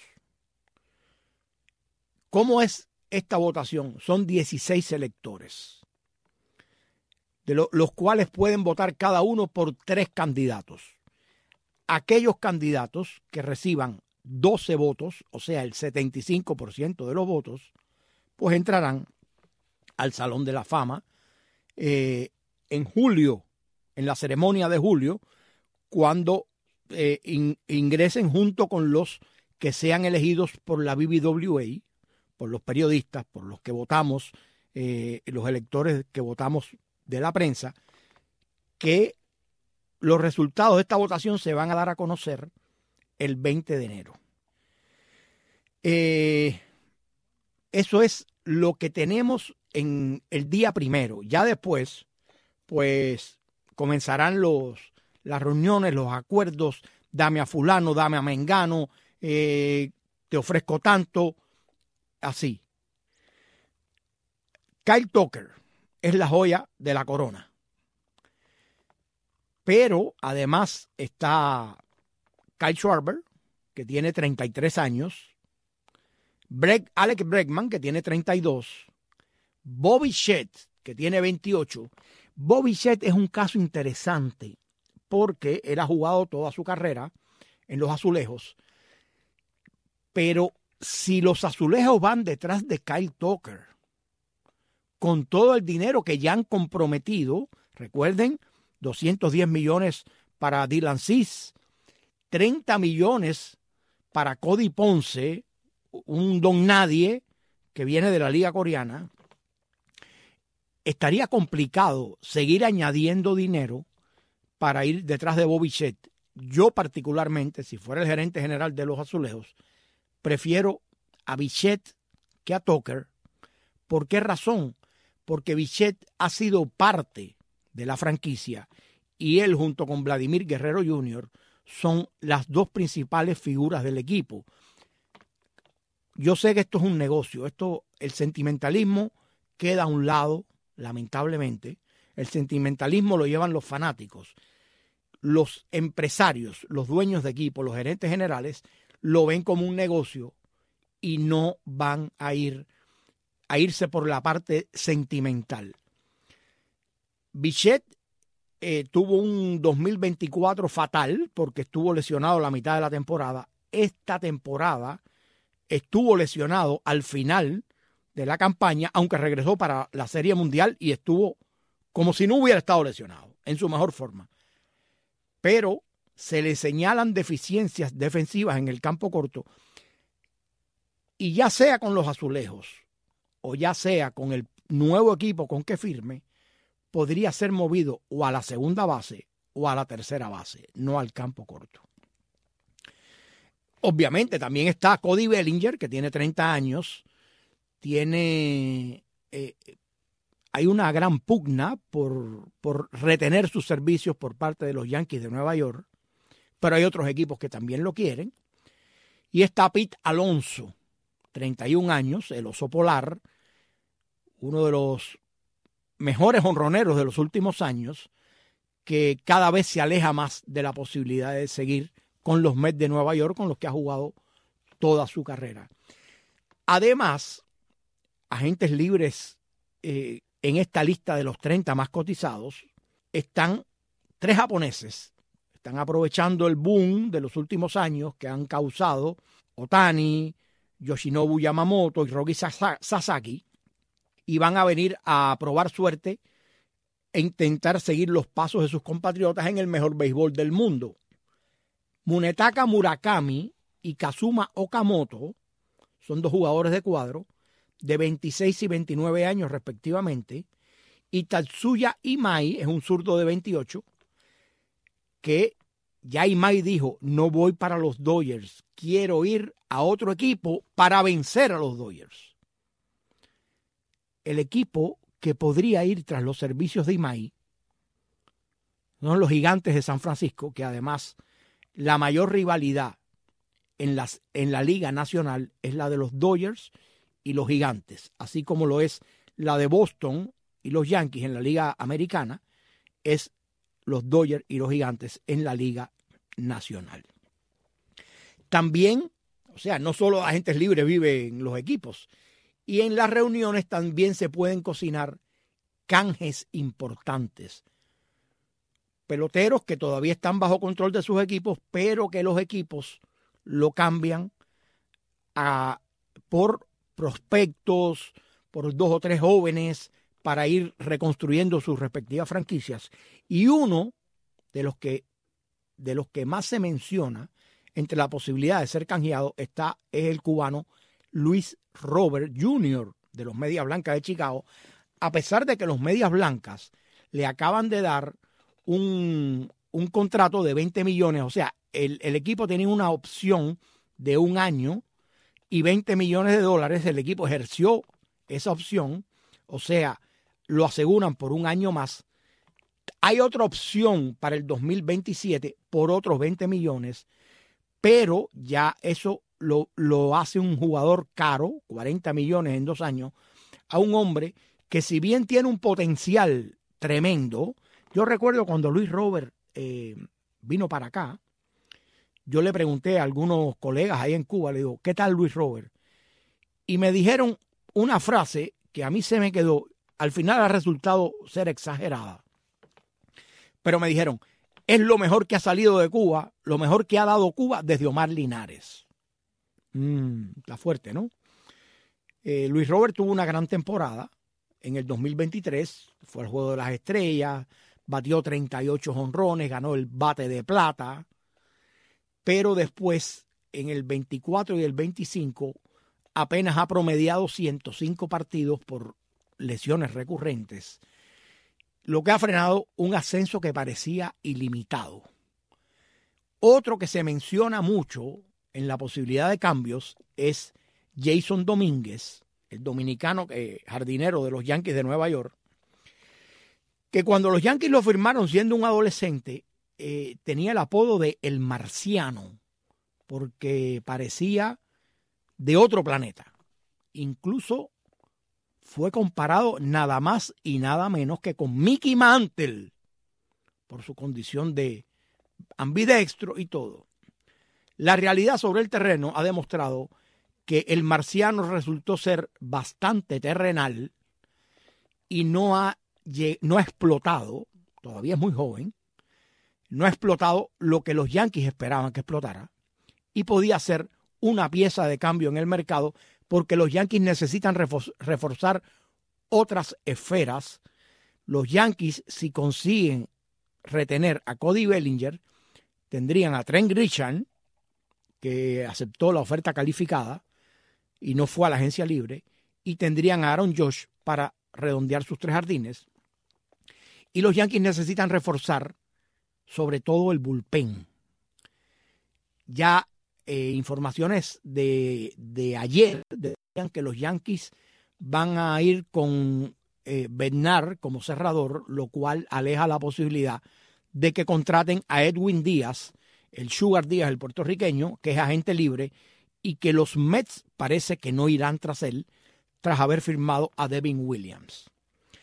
¿Cómo es esta votación? Son dieciséis electores, de lo, los cuales pueden votar cada uno por tres candidatos. Aquellos candidatos que reciban doce votos, o sea, el setenta y cinco por ciento de los votos, pues entrarán al Salón de la Fama eh, en julio, en la ceremonia de julio, cuando eh, in, ingresen junto con los que sean elegidos por la B B W A, por los periodistas, por los que votamos, eh, los electores que votamos de la prensa, que los resultados de esta votación se van a dar a conocer el veinte de enero. Eh, eso es lo que tenemos en el día primero. Ya después, pues, comenzarán los, las reuniones, los acuerdos, dame a fulano, dame a mengano, eh, te ofrezco tanto, así. Kyle Tucker es la joya de la corona. Pero además está Kyle Schwarber, que tiene treinta y tres años, Breck, Alex Bregman, que tiene treinta y dos, Bobby Shett, que tiene veintiocho. Bobby Shett es un caso interesante porque él ha jugado toda su carrera en los Azulejos, pero si los Azulejos van detrás de Kyle Tucker, con todo el dinero que ya han comprometido, recuerden, doscientos diez millones para Dylan Cease, treinta millones para Cody Ponce, un don nadie que viene de la liga coreana, estaría complicado seguir añadiendo dinero para ir detrás de Bobby Shett. Yo particularmente, si fuera el gerente general de los Azulejos, prefiero a Bichette que a Tucker. ¿Por qué razón? Porque Bichette ha sido parte de la franquicia y él junto con Vladimir Guerrero junior son las dos principales figuras del equipo. Yo sé que esto es un negocio, esto, el sentimentalismo queda a un lado, lamentablemente. El sentimentalismo lo llevan los fanáticos. Los empresarios, los dueños de equipo, los gerentes generales, lo ven como un negocio y no van a ir a irse por la parte sentimental. Bichette eh, tuvo un dos mil veinticuatro fatal porque estuvo lesionado la mitad de la temporada. Esta temporada estuvo lesionado al final de la campaña, aunque regresó para la Serie Mundial y estuvo como si no hubiera estado lesionado, en su mejor forma. Pero se le señalan deficiencias defensivas en el campo corto y ya sea con los Azulejos o ya sea con el nuevo equipo con que firme, podría ser movido o a la segunda base o a la tercera base, no al campo corto. Obviamente también está Cody Bellinger, que tiene treinta años, tiene, eh, hay una gran pugna por, por retener sus servicios por parte de los Yankees de Nueva York, pero hay otros equipos que también lo quieren. Y está Pete Alonso, treinta y un años, el oso polar, uno de los mejores jonroneros de los últimos años, que cada vez se aleja más de la posibilidad de seguir con los Mets de Nueva York, con los que ha jugado toda su carrera. Además, agentes libres eh, en esta lista de los treinta más cotizados están tres japoneses. Están aprovechando el boom de los últimos años que han causado Ohtani, Yoshinobu Yamamoto y Roki Sasaki, y van a venir a probar suerte e intentar seguir los pasos de sus compatriotas en el mejor béisbol del mundo. Munetaka Murakami y Kazuma Okamoto son dos jugadores de cuadro de veintiséis y veintinueve años respectivamente, y Tatsuya Imai es un zurdo de veintiocho, que ya Imai dijo, no voy para los Dodgers, quiero ir a otro equipo para vencer a los Dodgers. El equipo que podría ir tras los servicios de Imai son los Gigantes de San Francisco, que además la mayor rivalidad en, las, en la Liga Nacional es la de los Dodgers y los Gigantes, así como lo es la de Boston y los Yankees en la Liga Americana, es los Dodgers y los Gigantes en la Liga Nacional. También, o sea, no solo agentes libres viven en los equipos, y en las reuniones también se pueden cocinar canjes importantes. Peloteros que todavía están bajo control de sus equipos, pero que los equipos lo cambian a, por prospectos, por dos o tres jóvenes para ir reconstruyendo sus respectivas franquicias. Y uno de los que de los que más se menciona entre la posibilidad de ser canjeado está es el cubano Luis Robert junior de los Medias Blancas de Chicago, a pesar de que los Medias Blancas le acaban de dar un, un contrato de veinte millones, o sea, el, el equipo tenía una opción de un año y veinte millones de dólares, el equipo ejerció esa opción, o sea, lo aseguran por un año más. Hay otra opción para el dos mil veintisiete por otros veinte millones, pero ya eso lo, lo hace un jugador caro, cuarenta millones en dos años, a un hombre que si bien tiene un potencial tremendo. Yo recuerdo cuando Luis Robert eh, vino para acá, yo le pregunté a algunos colegas ahí en Cuba, le digo, ¿qué tal Luis Robert? Y me dijeron una frase que a mí se me quedó, al final ha resultado ser exagerada. Pero me dijeron, es lo mejor que ha salido de Cuba, lo mejor que ha dado Cuba desde Omar Linares. Mm, está fuerte, ¿no? Eh, Luis Robert tuvo una gran temporada en el dos mil veintitrés, fue al Juego de las Estrellas, batió treinta y ocho jonrones, ganó el bate de plata, pero después en el veinticuatro y el veinticinco apenas ha promediado ciento cinco partidos por lesiones recurrentes, lo que ha frenado un ascenso que parecía ilimitado. Otro que se menciona mucho en la posibilidad de cambios es Jason Domínguez, el dominicano eh, jardinero de los Yankees de Nueva York, que cuando los Yankees lo firmaron siendo un adolescente, eh, tenía el apodo de El Marciano, porque parecía de otro planeta. Incluso fue comparado nada más y nada menos que con Mickey Mantle, por su condición de ambidextro y todo. La realidad sobre el terreno ha demostrado que el marciano resultó ser bastante terrenal y no ha, no ha explotado, todavía es muy joven, no ha explotado lo que los Yankees esperaban que explotara y podía ser una pieza de cambio en el mercado porque los Yankees necesitan reforzar otras esferas. Los Yankees, si consiguen retener a Cody Bellinger, tendrían a Trent Grisham, que aceptó la oferta calificada y no fue a la agencia libre, y tendrían a Aaron Judge para redondear sus tres jardines. Y los Yankees necesitan reforzar sobre todo el bullpen. Ya eh, informaciones de, de ayer decían que los Yankees van a ir con eh, Bednar como cerrador, lo cual aleja la posibilidad de que contraten a Edwin Díaz, el Sugar Díaz, el puertorriqueño, que es agente libre, y que los Mets parece que no irán tras él, tras haber firmado a Devin Williams.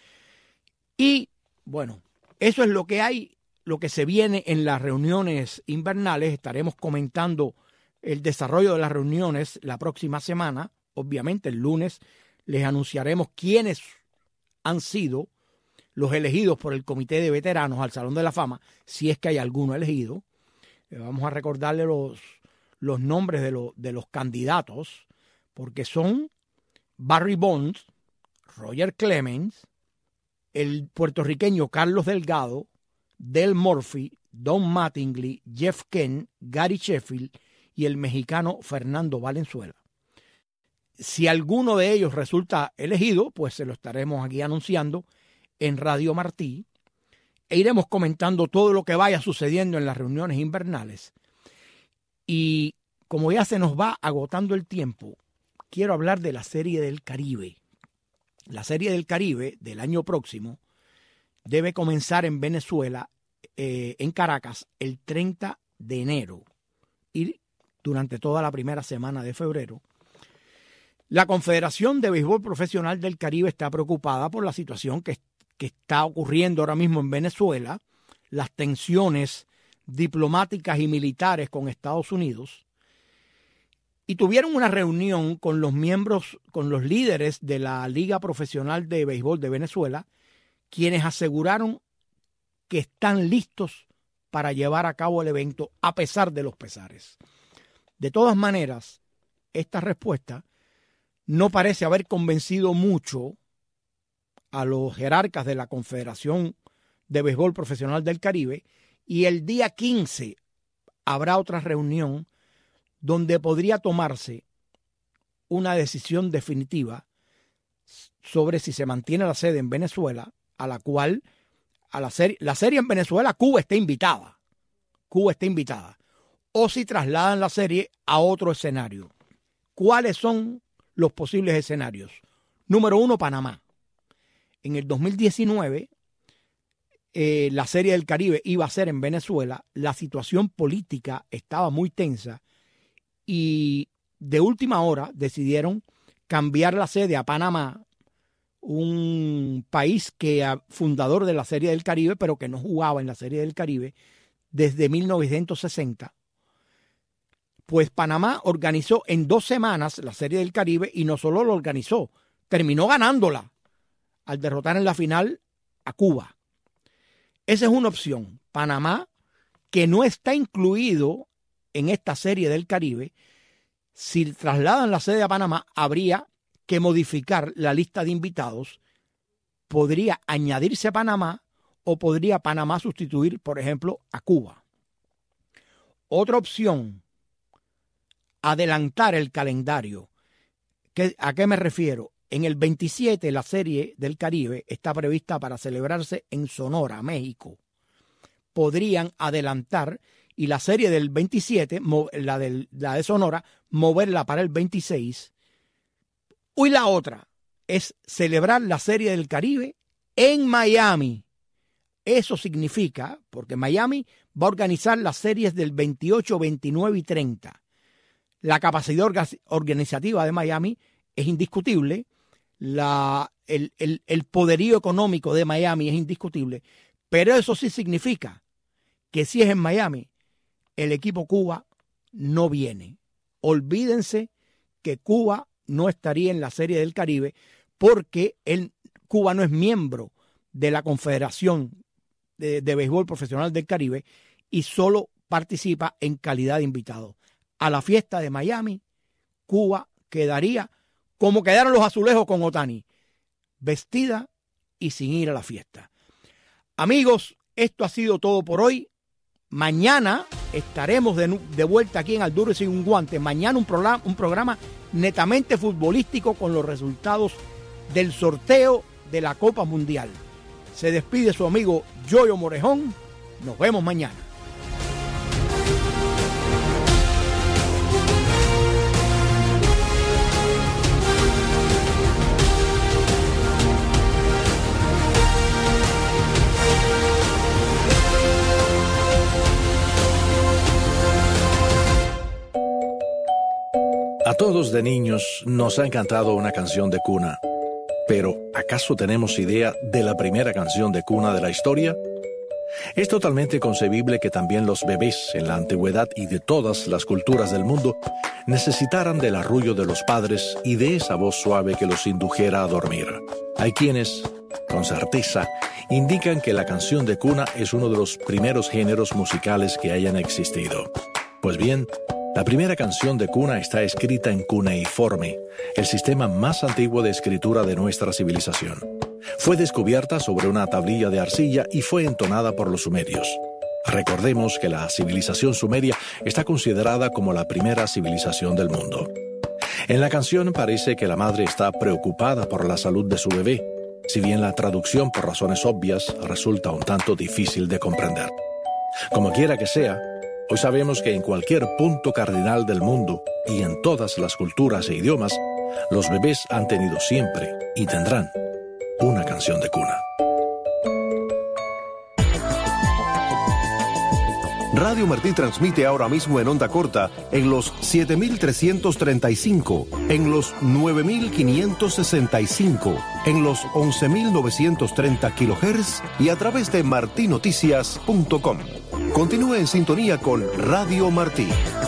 Y, bueno, eso es lo que hay, lo que se viene en las reuniones invernales. Estaremos comentando el desarrollo de las reuniones la próxima semana. Obviamente, el lunes les anunciaremos quiénes han sido los elegidos por el Comité de Veteranos al Salón de la Fama, si es que hay alguno elegido. Vamos a recordarle los, los nombres de, lo, de los candidatos, porque son Barry Bonds, Roger Clemens, el puertorriqueño Carlos Delgado, Del Murphy, Don Mattingly, Jeff Kent, Gary Sheffield y el mexicano Fernando Valenzuela. Si alguno de ellos resulta elegido, pues se lo estaremos aquí anunciando en Radio Martí e iremos comentando todo lo que vaya sucediendo en las reuniones invernales. Y como ya se nos va agotando el tiempo, quiero hablar de la Serie del Caribe. La Serie del Caribe del año próximo debe comenzar en Venezuela, eh, en Caracas, el treinta de enero y durante toda la primera semana de febrero. La Confederación de Béisbol Profesional del Caribe está preocupada por la situación que, que está ocurriendo ahora mismo en Venezuela, las tensiones diplomáticas y militares con Estados Unidos, y tuvieron una reunión con los miembros, con los líderes de la Liga Profesional de Béisbol de Venezuela, quienes aseguraron que están listos para llevar a cabo el evento a pesar de los pesares. De todas maneras, esta respuesta no parece haber convencido mucho a los jerarcas de la Confederación de Béisbol Profesional del Caribe, y el día quince habrá otra reunión donde podría tomarse una decisión definitiva sobre si se mantiene la sede en Venezuela, a la cual a la serie, la serie en Venezuela, Cuba está invitada. Cuba está invitada. O si trasladan la serie a otro escenario. ¿Cuáles son los posibles escenarios? Número uno, Panamá. En el dos mil diecinueve, eh, la Serie del Caribe iba a ser en Venezuela. La situación política estaba muy tensa y de última hora decidieron cambiar la sede a Panamá, un país que fundador de la Serie del Caribe, pero que no jugaba en la Serie del Caribe desde mil novecientos sesenta. Pues Panamá organizó en dos semanas la Serie del Caribe y no solo lo organizó, terminó ganándola al derrotar en la final a Cuba. Esa es una opción. Panamá, que no está incluido en esta Serie del Caribe, si trasladan la sede a Panamá, habría que modificar la lista de invitados. Podría añadirse a Panamá o podría Panamá sustituir, por ejemplo, a Cuba. Otra opción, adelantar el calendario. ¿Qué, ¿A qué me refiero? En el veintisiete la Serie del Caribe está prevista para celebrarse en Sonora, México. Podrían adelantar y la serie del veintisiete, la, del, la de Sonora, moverla para el veintiséis. Y la otra es celebrar la Serie del Caribe en Miami. Eso significa, porque Miami va a organizar las series del veintiocho, veintinueve y treinta. La capacidad organizativa de Miami es indiscutible. La, el, el, el poderío económico de Miami es indiscutible. Pero eso sí significa que si es en Miami, el equipo Cuba no viene. Olvídense que Cuba no estaría en la Serie del Caribe porque el, Cuba no es miembro de la Confederación de, de Béisbol Profesional del Caribe y solo participa en calidad de invitado. A la fiesta de Miami, Cuba quedaría como quedaron los azulejos con Otani, vestida y sin ir a la fiesta. Amigos, esto ha sido todo por hoy. Mañana estaremos de, de vuelta aquí en Al Duro y Sin un Guante. Mañana un programa, un programa netamente futbolístico con los resultados del sorteo de la Copa Mundial. Se despide su amigo Yoyo Morejón. Nos vemos mañana. A todos de niños nos ha encantado una canción de cuna. Pero, ¿acaso tenemos idea de la primera canción de cuna de la historia? Es totalmente concebible que también los bebés en la antigüedad y de todas las culturas del mundo necesitaran del arrullo de los padres y de esa voz suave que los indujera a dormir. Hay quienes, con certeza, indican que la canción de cuna es uno de los primeros géneros musicales que hayan existido. Pues bien, la primera canción de cuna está escrita en cuneiforme, el sistema más antiguo de escritura de nuestra civilización. Fue descubierta sobre una tablilla de arcilla y fue entonada por los sumerios. Recordemos que la civilización sumeria está considerada como la primera civilización del mundo. En la canción parece que la madre está preocupada por la salud de su bebé, si bien la traducción por razones obvias resulta un tanto difícil de comprender. Como quiera que sea, hoy sabemos que en cualquier punto cardinal del mundo y en todas las culturas e idiomas, los bebés han tenido siempre y tendrán una canción de cuna. Radio Martí transmite ahora mismo en onda corta en los siete mil trescientos treinta y cinco, en los nueve mil quinientos sesenta y cinco, en los once mil novecientos treinta kilohertz y a través de martinoticias punto com. Continúe en sintonía con Radio Martí.